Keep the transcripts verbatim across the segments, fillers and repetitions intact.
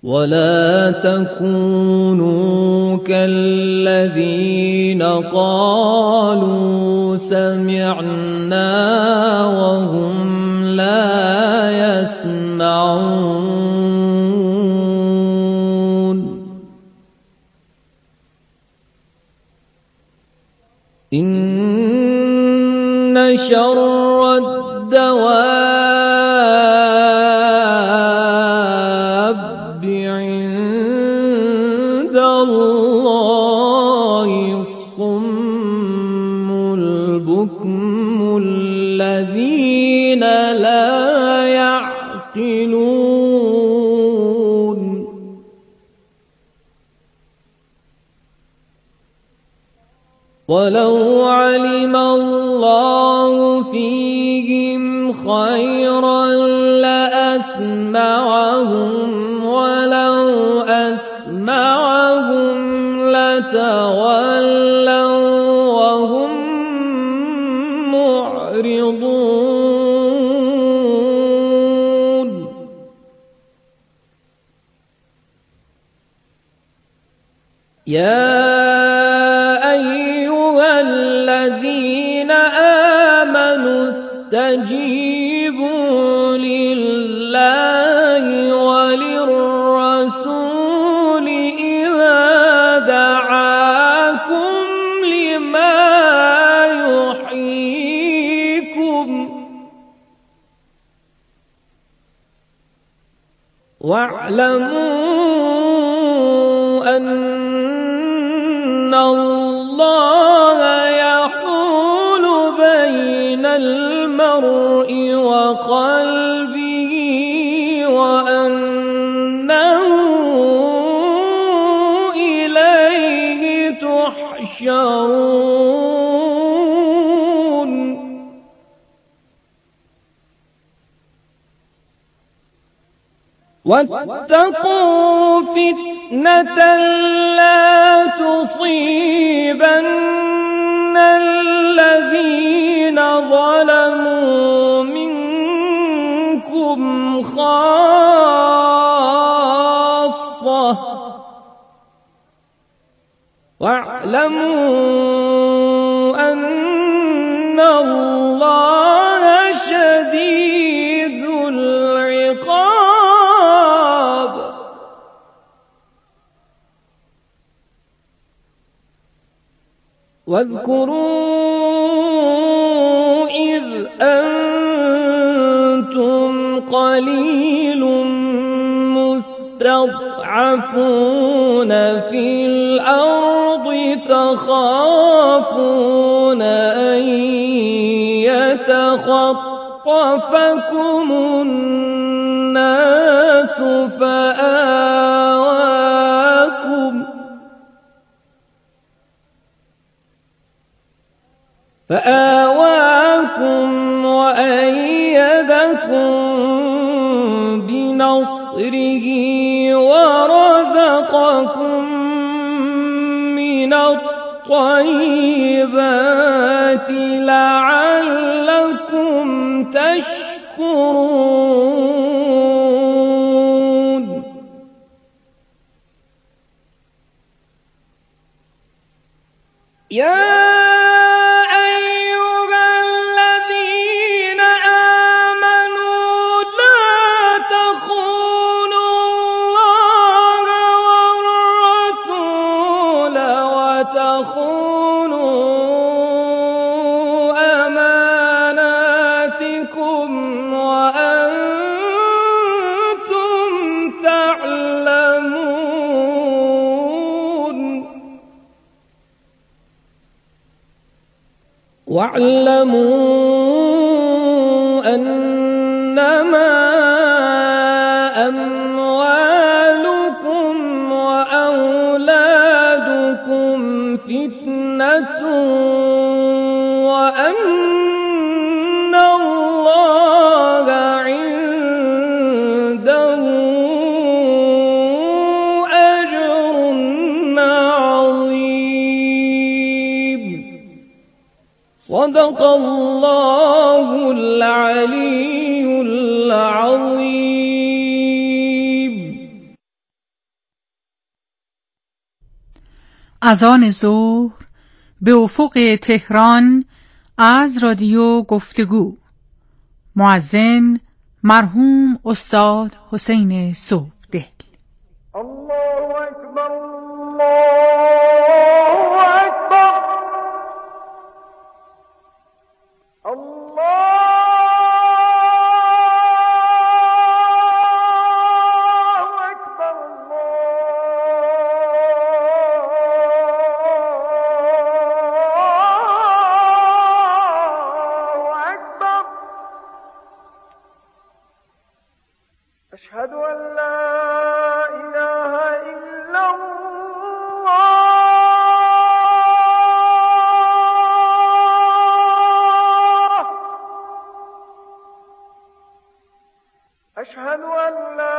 ولا تكونوا كالذين قالوا سمعنا وهم لا يسمعون. إن شر الدواب عند الله الصم البكم الذين لا يعقلون. ولو علم الله فيهم خيرا لأسمعهم ولو أسمعهم لتولوا وهم معرضون. يا الذين آمنوا استجيبوا لله وللرسول إذا دعاكم لما يحييكم واعلموا أن الله يحول بين المرء وقلبه وأنه إليه تحشرون. واتقوا فتنة لا تصيبن الذين ظلموا منكم خاصة واعلموا أن الله شديد العقاب. واذكروا إذ أنتم قليل مستضعفون في الأرض تخافون أن يتخطفكم الناس فآواكم فآواكم وأيدكم بنصره ورزقكم من الطيبات لعلكم تشكرون. يا واعلموا أنما أموالكم وأولادكم فتنة وأن الله عنده أجر عظيم. صدق الله العلي العظيم. اذان ظهر به افق تهران از رادیو گفتگو. مؤذن مرحوم استاد حسین صبحدل. الله اکبر، الله اکبر، الله أشهد أن لا إله إلا الله، أشهد أن لا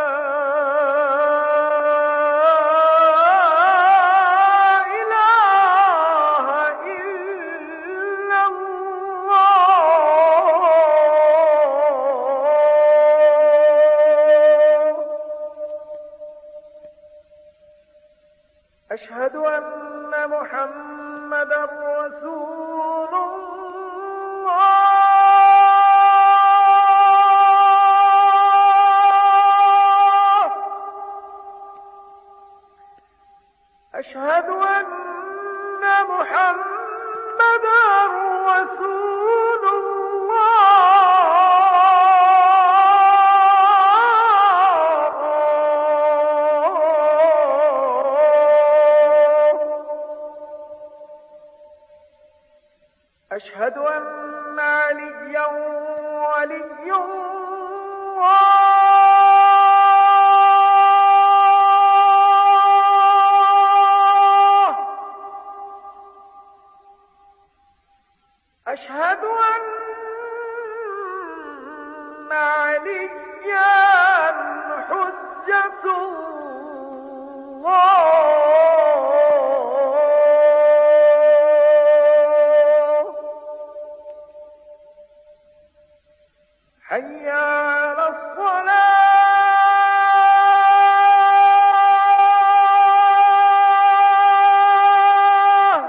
أشهد أن محمدا رسول الله، أشهد أن محمدا رسول أشهد أن عليا ولي الله، أشهد أن عليا حجة الله، حي على الصلاة،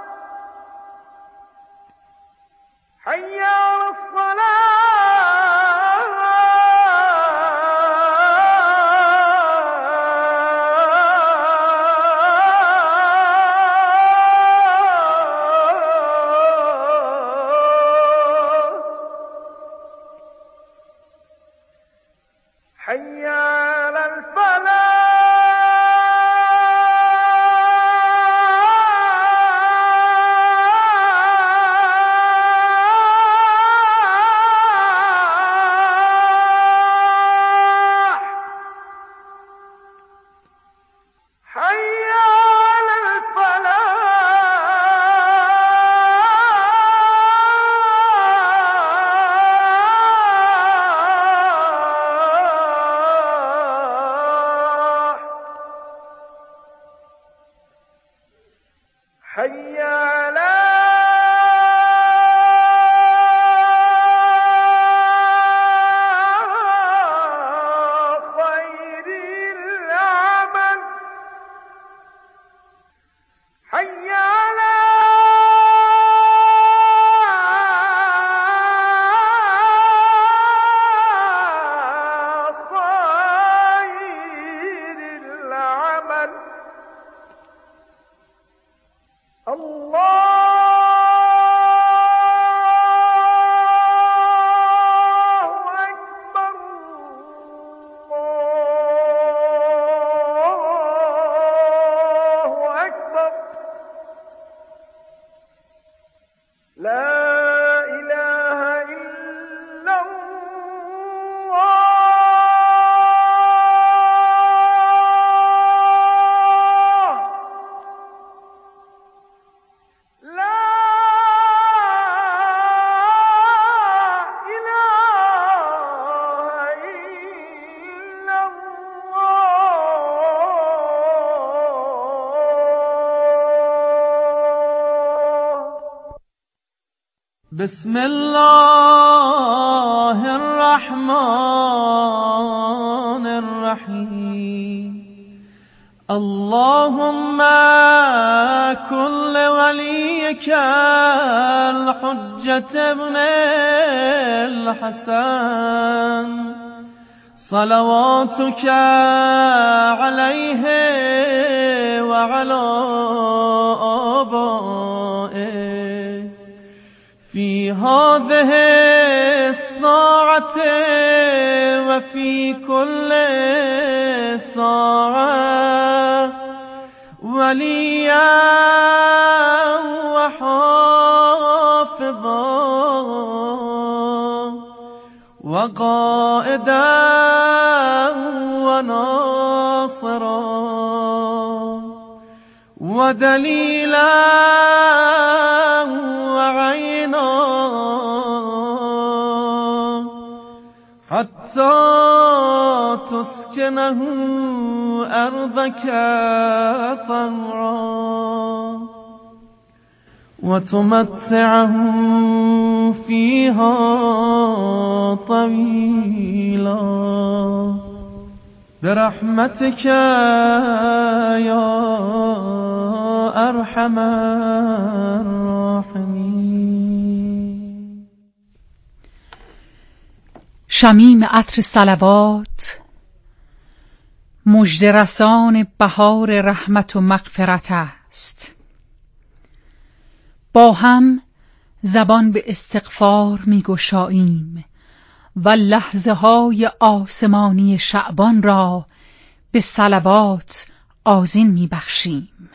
حي على حي على الفلاح، حي على الفلاح، حي على خير العمل، حي على خير العمل. الله أكبر، الله أكبر، لا إله إلا الله. لا إله إلا الله. بسم الله الرحمن الرحیم. اللهم كن لوليك الحجة ابن الحسن صلواتك عليه وعلى آبائه في هذه الساعة وفي كل ساعة وليا وحافظا وقائدا وناصرا ودليلا وعينا حتى تسكنه أرضك طوعا وتمتعه فيها طويلا برحمتك يا أرحم الراحمين. شمیم عطر صلوات مژده رسان بهار رحمت و مغفرت است. با هم زبان به استغفار می گشاییم و لحظه های آسمانی شعبان را به صلوات آذین می بخشیم.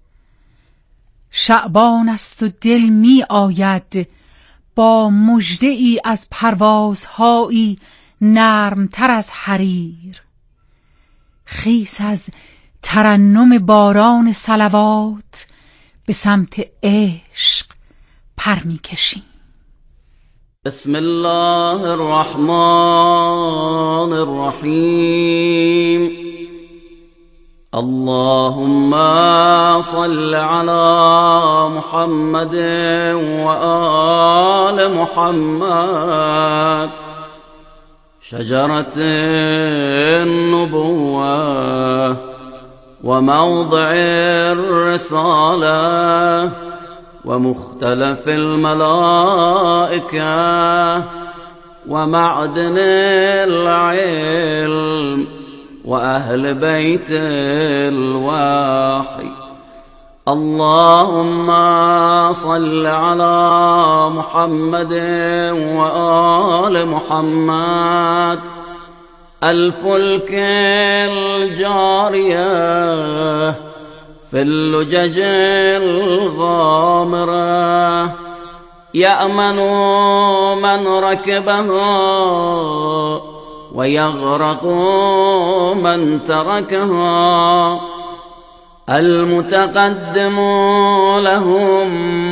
شعبان است و دل می آید با مژده ای از پروازهایی نرمتر از حریر. خیس از ترنم باران صلوات به سمت عشق پر می کشیم. بسم الله الرحمن الرحیم. اللهم صل على محمد وآل محمد. شجرة النبوة وموضع الرسالة ومختلف الملائكة ومعدن العلم وأهل بيت الوحي. اللهم صل على محمد وآل محمد. الفلك الجارية في اللجج الغامرة يأمن من ركبها ويغرق من تركها. المتقدم لهم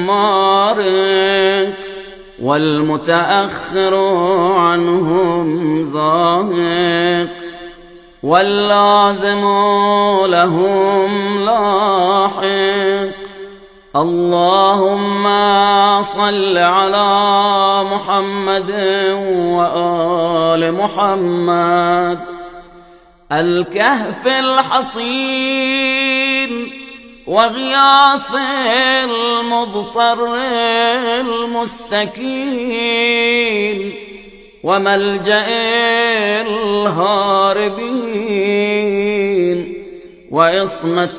مارق والمتأخر عنهم زاهق واللازم لهم لاحق. اللهم صل على محمد وآل محمد. الكهف الحصين وغياث المضطر المستكين وملجأ الهاربين وعصمة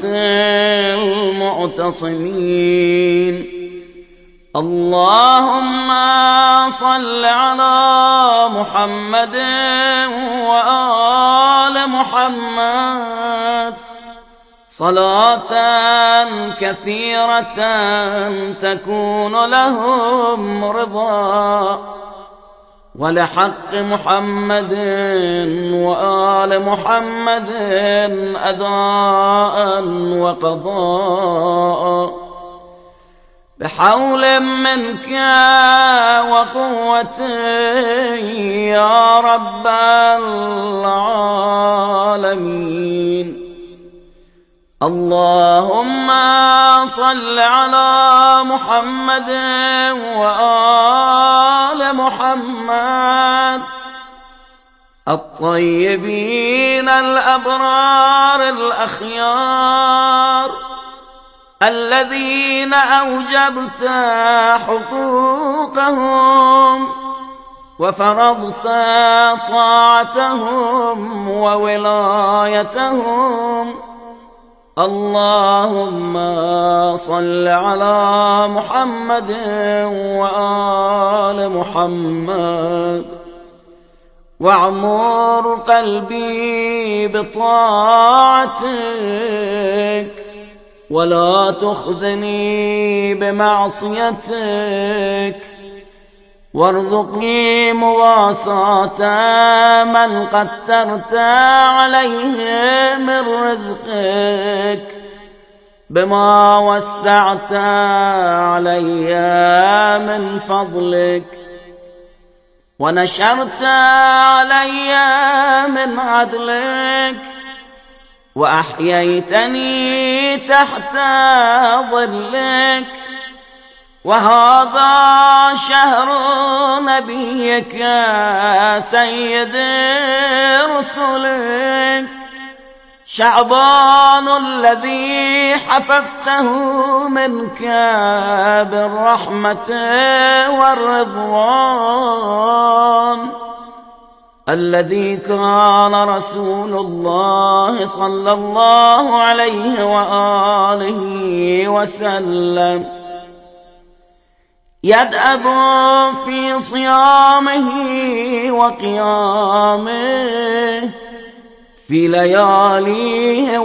المعتصمين. اللهم صل على محمد وآل محمد صلاة كثيرة تكون لهم رضا ولحق محمد وآل محمد أداء وقضاء بحول منك وقوة يا رب العالمين. اللهم صل على محمد وآل محمد الطيبين الأبرار الأخيار الذين أوجبت حقوقهم وفرضت طاعتهم وولايتهم. اللهم صل على محمد وآل محمد واعمر قلبي بطاعتك ولا تخزني بمعصيتك وارزقني مواساة من قدرت عليه من رزقك بما وسعت علي من فضلك ونشرت علي من عدلك وأحييتني تحت ظلك. وهذا شهر نبيك سيد رسلك شعبان الذي حففته منك بالرحمة والرضوان، الذي كان رسول الله صلى الله عليه وآله وسلم يدأب في صيامه وقيامه في لياليه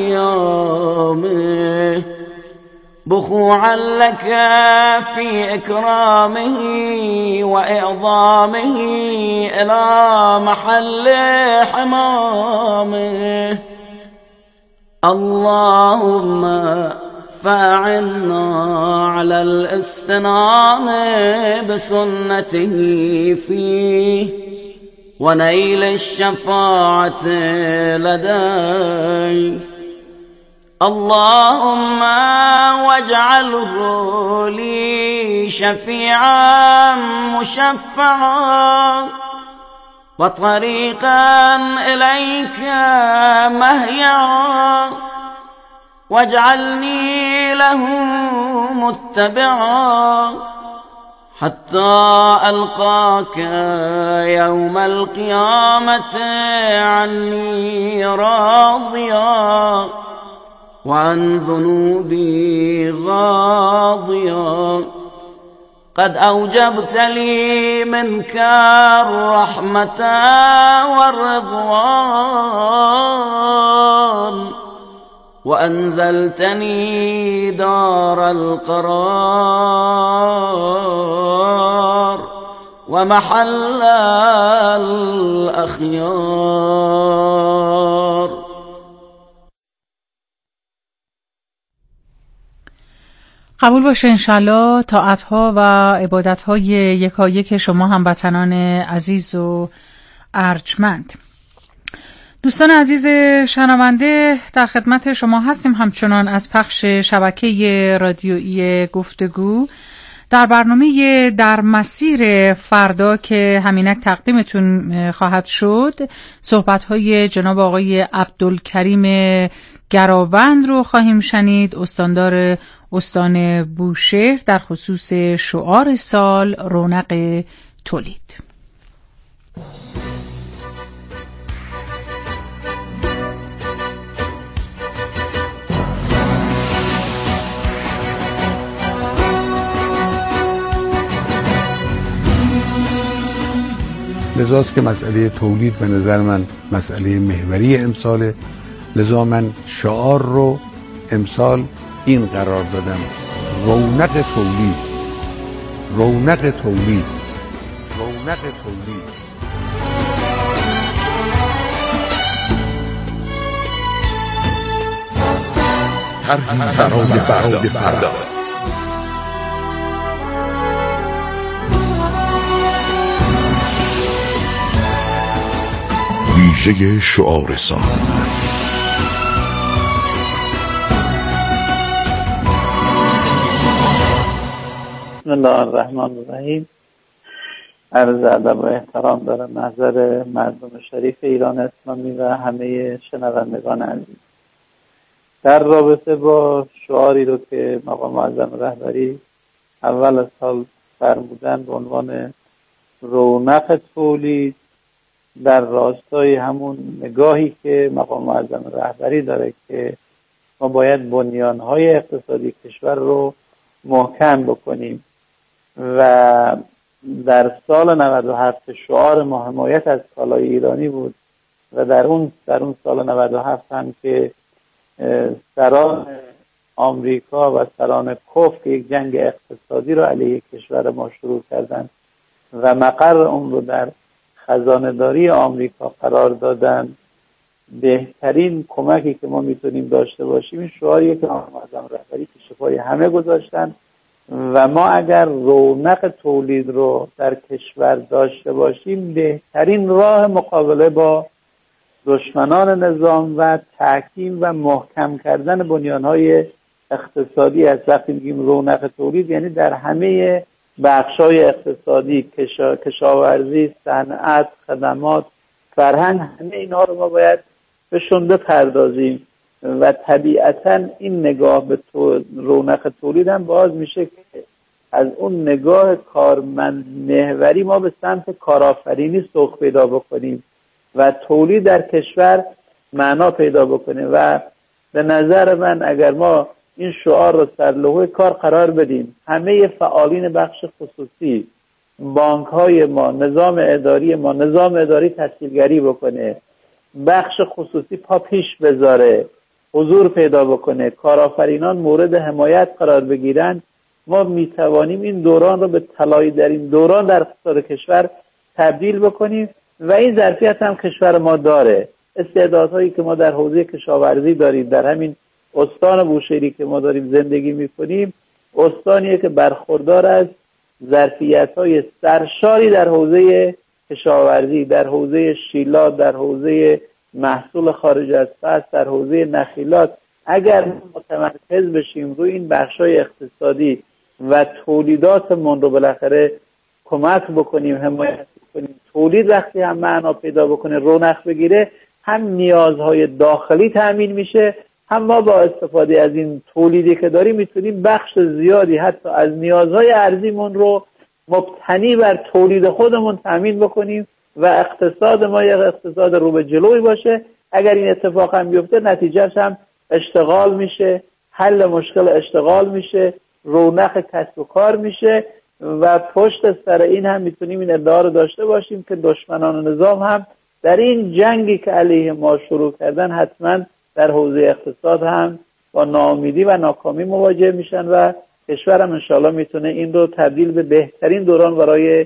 وأيامه بخوعا لك في إكرامه وإعظامه إلى محل حمامه. اللهم فأعنا على الاستنان بسنته فيه ونيل الشفاعة لديه. اللهم واجعله لي شفيعا مشفعا وطريقا إليك مهيعا واجعلني له متبعا حتى ألقاك يوم القيامة عني راضيا وعن ذنوبي غاضيا. قد أوجبت لي منك الرحمة والرضوان وأنزلتني دار القرار ومحل الأخيار. قبول باشه انشالله طاعتها و عبادتهای یکایک شما هموطنان عزیز و ارجمند. دوستان عزیز شنونده، در خدمت شما هستیم همچنان از پخش شبکه رادیویی گفتگو در برنامه در مسیر فردا که همینک تقدیمتون خواهد شد. صحبت‌های جناب آقای عبدالکریم گراوند رو خواهیم شنید، استاندار استان بوشهر، در خصوص شعار سال رونق تولید. لذاست که مسئله تولید به نظر من مسئله محوری امساله. لذا من شعار رو امسال این قرار دادم: رونق تولید، رونق تولید، رونق تولید. طرحی برای فردا. ویژه شعار سال. بسم الله الرحمن الرحیم. عرض ادب و احترام دارم نظر مردم شریف ایران اسلامی و همه شنوندگان عزیز. در رابطه با شعاری رو که مقام معظم رهبری اول سال فرمودن به عنوان رونق تولید، در راستای همون نگاهی که مقام معظم رهبری داره که ما باید بنیانهای اقتصادی کشور رو محکم بکنیم و در سال نود و هفت شعار ما حمایت از کالای ایرانی بود و در اون در اون سال نود و هفت هم که سران آمریکا و سران کف که یک جنگ اقتصادی رو علیه کشور ما شروع کردن و مقر اون رو در خزانه‌داری آمریکا قرار دادن، بهترین کمکی که ما میتونیم داشته باشیم این شعاریه که مقام معظم رهبری پیش پای همه گذاشتن و ما اگر رونق تولید رو در کشور داشته باشیم بهترین راه مقابله با دشمنان نظام و تحکیم و محکم کردن بنیانهای اقتصادی است. وقتی میگیم رونق تولید یعنی در همه بخش‌های اقتصادی، کشا... کشاورزی، صنعت، خدمات، فرهنگ، همه اینها رو ما باید بهشون بپردازیم و طبیعتاً این نگاه به تو... رونق تولید هم باز میشه که از اون نگاه کارمند محوری ما به سمت کارآفرینی سوق پیدا بکنیم و تولید در کشور معنا پیدا بکنه. و به نظر من اگر ما این شعار رو سرلوحه کار قرار بدیم، همه فعالین بخش خصوصی، بانک های ما، نظام اداری ما، نظام اداری تسهیلگری بکنه، بخش خصوصی پا پیش بذاره، حضور پیدا بکنه، کارآفرینان مورد حمایت قرار بگیرن، ما میتوانیم این دوران رو به طلایی در این دوران در اقتصاد کشور تبدیل بکنیم و این ظرفیت هم کشور ما داره. استعدادهایی که ما در حوزه کشاورزی داریم، در همین استان بوشهری که ما داریم زندگی میکنیم، استانیه که برخوردار از ظرفیت‌های سرشاری در حوزه کشاورزی، در حوزه شیلات، در حوزه محصول خارج از فصل، در حوزه نخیلات. اگر متمرکز بشیم روی این بخش‌های اقتصادی و تولیداتمون رو بالاخره کمک بکنیم، حمایت بکنیم، تولید وقتی هم معنا پیدا بکنه، رونق بگیره، هم نیازهای داخلی تأمین میشه، هم ما با استفاده از این تولیدی که داریم میتونیم بخش زیادی حتی از نیازهای ارزیمون رو مبتنی بر تولید خودمون تأمین بکنیم و اقتصاد ما یک اقتصاد رو به جلوی باشه. اگر این اتفاق هم بیفته نتیجهش هم اشتغال میشه، حل مشکل اشتغال میشه، رونق کسب و کار میشه و پشت سر این هم میتونیم این ادعا رو داشته باشیم که دشمنان نظام هم در این جنگی که علیه ما شروع کردن حتما در حوزه اقتصاد هم با ناامیدی و ناکامی مواجه میشن و کشورم انشاءالله میتونه این رو تبدیل به بهترین دوران برای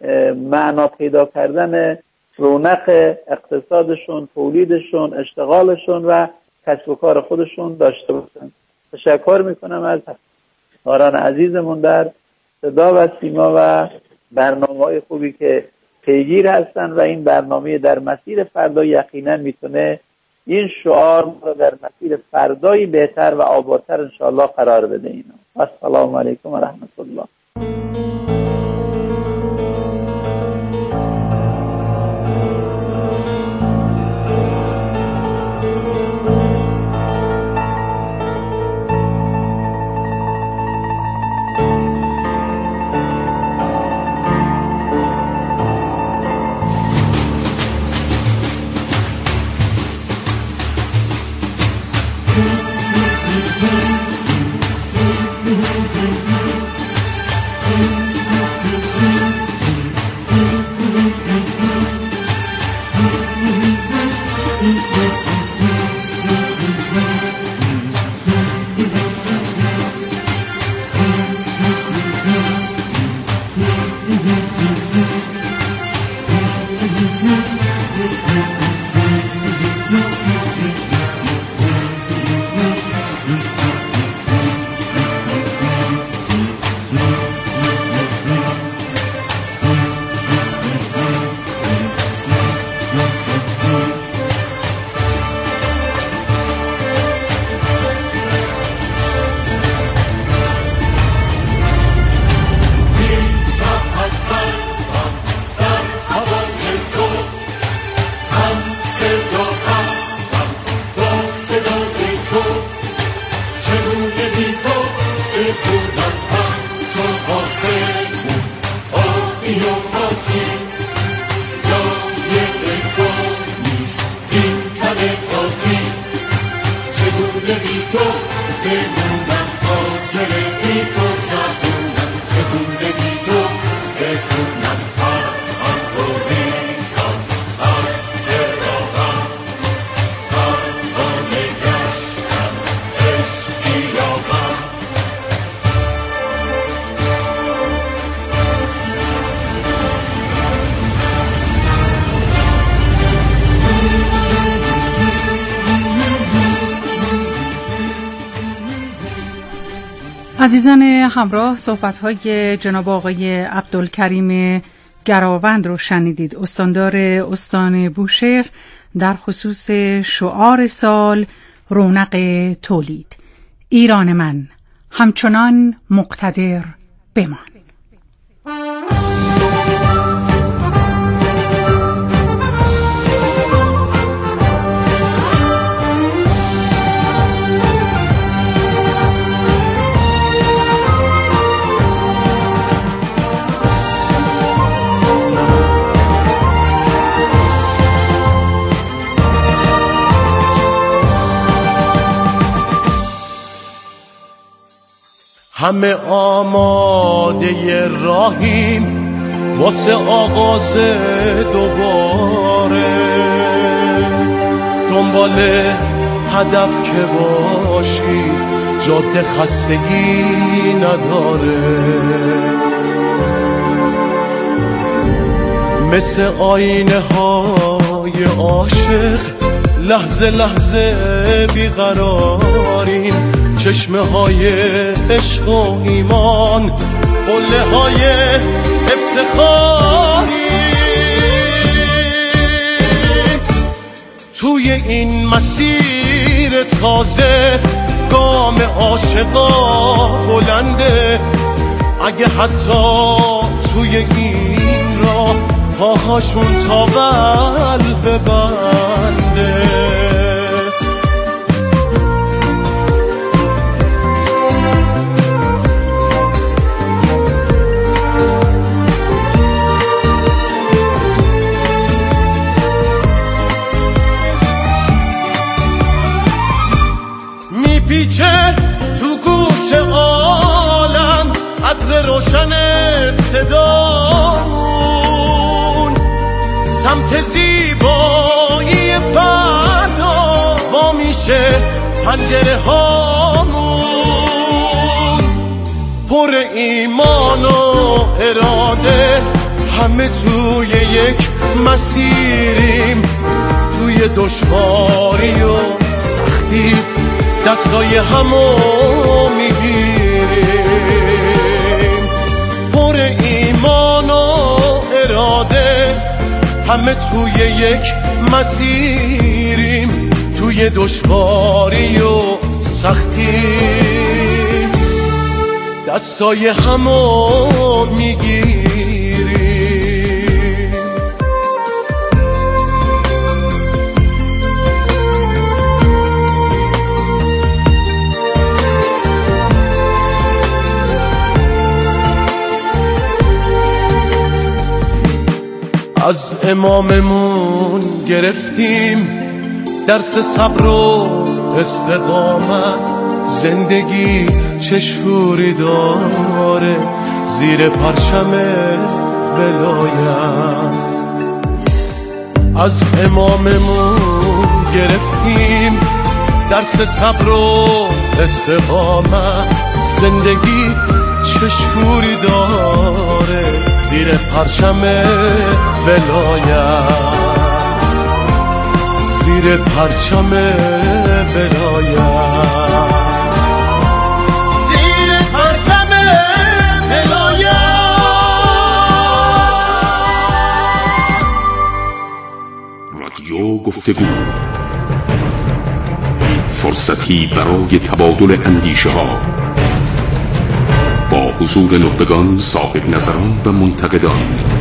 معنا پیدا کردن رونق اقتصادشون، تولیدشون، اشتغالشون و کسب و کار خودشون داشته باشن. تشکر میکنم از همکاران عزیزمون در صدا و سیما و برنامه‌های خوبی که پیگیر هستن و این برنامه در مسیر فردا یقینا میتونه این شعار رو در مسیر فردایی بهتر و آبادتر انشاءالله قرار بده. اینا السلام علیکم و رحمت الله. عزیزان همراه، صحبت‌های جناب آقای عبدالکریم گراوند رو شنیدید، استاندار استان بوشهر، در خصوص شعار سال رونق تولید. ایران من همچنان مقتدر بمان. همه آماده راهیم واسه آغاز دوباره، دنبال هدف که باشی جاده خستگی نداره، مثل آینه های عاشق لحظه لحظه بیقراریم، چشمه های عشق و ایمان قله های افتخاری، توی این مسیر تازه گام عاشقا بلنده، اگه حتی توی این راه پاهاشون تا قلب بنده. میپیچه تو گوش عالم عطر روشن صدامون، سمت زیبایی فردا با میشه پنجره هامون، پر ایمان و اراده همه توی یک مسیریم، توی دشواری و سختی دستای همو میگیریم، پر ایمان و اراده همه توی یک مسیریم، توی دشواری و سختی دستای همو میگیریم. از اماممون گرفتیم درس صبر و استقامت، زندگی چه شوری داره زیر پرچم ولایت. از اماممون گرفتیم درس صبر و استقامت، زندگی چه شوری داره زیر پرچم ولایت، زیر پرچم ولایت، زیر پرچم ولایت. رادیو گفتگو، فرصتی برای تبادل اندیشه ها با حضور نخبگان، صاحب نظران و منتقدان.